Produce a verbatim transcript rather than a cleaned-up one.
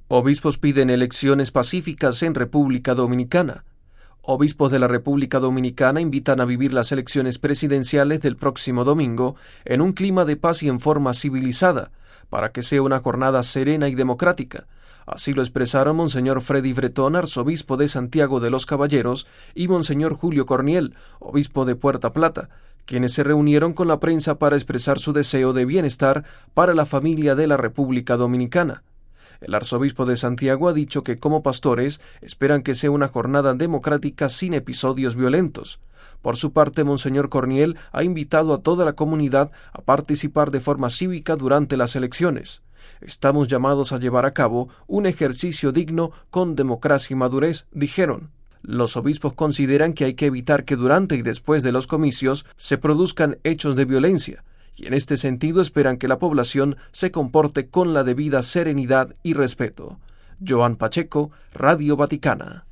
Obispos piden elecciones pacíficas en República Dominicana. Obispos de la República Dominicana invitan a vivir las elecciones presidenciales del próximo domingo en un clima de paz y en forma civilizada, para que sea una jornada serena y democrática. Así lo expresaron Monseñor Freddy Bretón, arzobispo de Santiago de los Caballeros, y Monseñor Julio Corniel, obispo de Puerto Plata, quienes se reunieron con la prensa para expresar su deseo de bienestar para la familia de la República Dominicana. El arzobispo de Santiago ha dicho que como pastores esperan que sea una jornada democrática sin episodios violentos. Por su parte, Monseñor Corniel ha invitado a toda la comunidad a participar de forma cívica durante las elecciones. Estamos llamados a llevar a cabo un ejercicio digno con democracia y madurez, dijeron. Los obispos consideran que hay que evitar que durante y después de los comicios se produzcan hechos de violencia, y en este sentido esperan que la población se comporte con la debida serenidad y respeto. Joan Pacheco, Radio Vaticana.